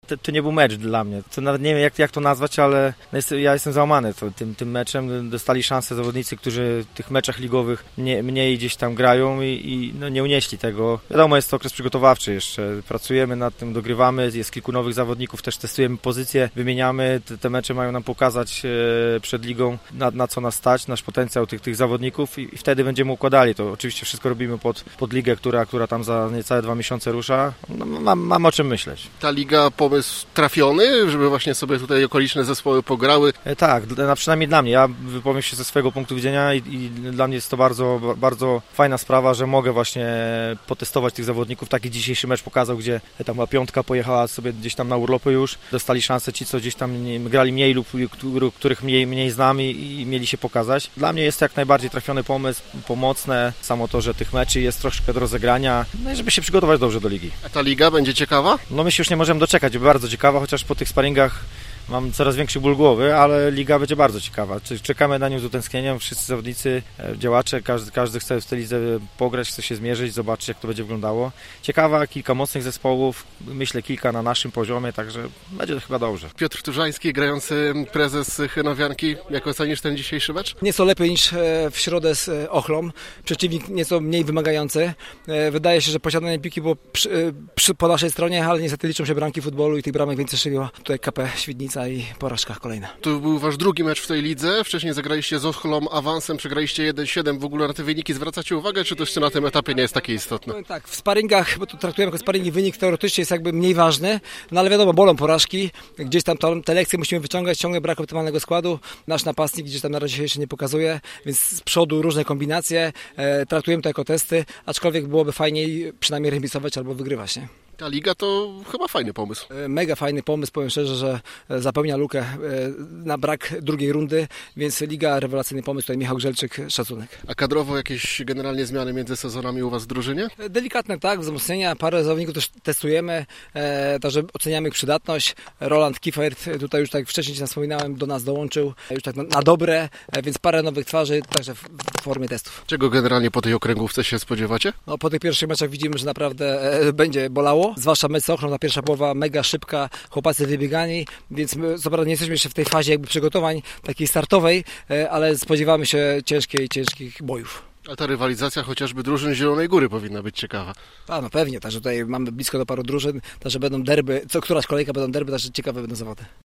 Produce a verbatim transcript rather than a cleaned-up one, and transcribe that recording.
to, to nie był mecz dla mnie. To nawet nie wiem, jak, jak to nazwać, ale jest, ja jestem załamany to, tym, tym meczem. Dostali szansę zawodnicy, którzy w tych meczach ligowych nie, mniej gdzieś tam grają i, i no, nie unieśli tego. Wiadomo, jest to okres przygotowawczy jeszcze. Pracujemy nad tym, dogrywamy, jest kilku nowych zawodników, też testujemy pozycje, wymieniamy. Te, te mecze mają nam pokazać e, przed ligą, na, na co nas stać, nasz potencjał tych, tych zawodników i, i wtedy będziemy układali to. Oczywiście wszystko robimy pod, pod ligę, która, która tam za niecałe dwa miesiące rusza. No, mam, mam o czym myśleć. Ta liga, pomysł trafiony, żeby właśnie sobie tutaj okoliczne zespoły pograły? E, tak, dla, przynajmniej dla mnie. Ja wypowiem się ze swojego punktu widzenia i, i dla mnie jest to bardzo, bardzo fajna sprawa, że mogę właśnie potestować tych zawodników. Taki dzisiejszy mecz pokazał, gdzie tam była piątka, pojechała sobie gdzieś tam na urlopy już. Dostali szansę ci, co gdzieś tam nie, grali mniej lub których mniej, mniej znam i, i mieli się pokazać. Dla mnie jest to jak najbardziej trafiony pomysł, pomocne. Samo to, że tych meczy jest troszkę do rozegrania, no i żeby się przygotować dobrze do ligi. A ta liga będzie ciekawa? No my się już nie możemy doczekać, bardzo ciekawa, chociaż po tych sparingach mam coraz większy ból głowy, ale liga będzie bardzo ciekawa. Czekamy na nią z utęsknieniem. Wszyscy zawodnicy, działacze, każdy, każdy chce w tej lidze pograć, chce się zmierzyć, zobaczyć, jak to będzie wyglądało. Ciekawa, kilka mocnych zespołów, myślę kilka na naszym poziomie, także będzie to chyba dobrze. Piotr Turzański, grający prezes Chenowianki. Jak ocenisz ten dzisiejszy mecz? Nieco lepiej niż w środę z Ochlą. Przeciwnik nieco mniej wymagający. Wydaje się, że posiadanie piłki było przy, przy, po naszej stronie, ale niestety liczą się bramki futbolu i tych bramek więcej strzeliła tutaj K P Świdnica i porażka kolejna. To był wasz drugi mecz w tej lidze. Wcześniej zagraliście z Ochlą awansem, przegraliście jeden siedem. W ogóle na te wyniki zwracacie uwagę, czy to jeszcze na tym etapie nie jest takie istotne? No tak, w sparingach, bo to traktujemy jako sparingi, wynik teoretycznie jest jakby mniej ważny, no ale wiadomo, bolą porażki. Gdzieś tam to, te lekcje musimy wyciągać, ciągle brak optymalnego składu. Nasz napastnik gdzieś tam na razie się jeszcze nie pokazuje, więc z przodu różne kombinacje. E, traktujemy to jako testy, aczkolwiek byłoby fajniej przynajmniej remisować albo wygrywać, nie? Ta liga to chyba fajny pomysł. Mega fajny pomysł, powiem szczerze, że zapełnia lukę na brak drugiej rundy, więc liga, rewelacyjny pomysł, tutaj Michał Grzelczyk, szacunek. A kadrowo jakieś generalnie zmiany między sezonami u was w drużynie? Delikatne tak, wzmocnienia, parę zawodników też testujemy, e, także oceniamy ich przydatność. Roland Kiefert, tutaj już tak wcześniej ci wspominałem, do nas dołączył, już tak na, na dobre, e, więc parę nowych twarzy, także w, w formie testów. Czego generalnie po tej okręgówce się spodziewacie? No, po tych pierwszych meczach widzimy, że naprawdę e, będzie bolało. Zwłaszcza mecz z Ochrą, ta pierwsza połowa mega szybka, chłopacy wybiegani, więc my co prawda nie jesteśmy jeszcze w tej fazie jakby przygotowań takiej startowej, ale spodziewamy się ciężkiej, ciężkich bojów. A ta rywalizacja chociażby drużyn Zielonej Góry powinna być ciekawa. A no pewnie, także tutaj mamy blisko do paru drużyn, także będą derby, co któraś kolejka będą derby, także ciekawe będą zawody.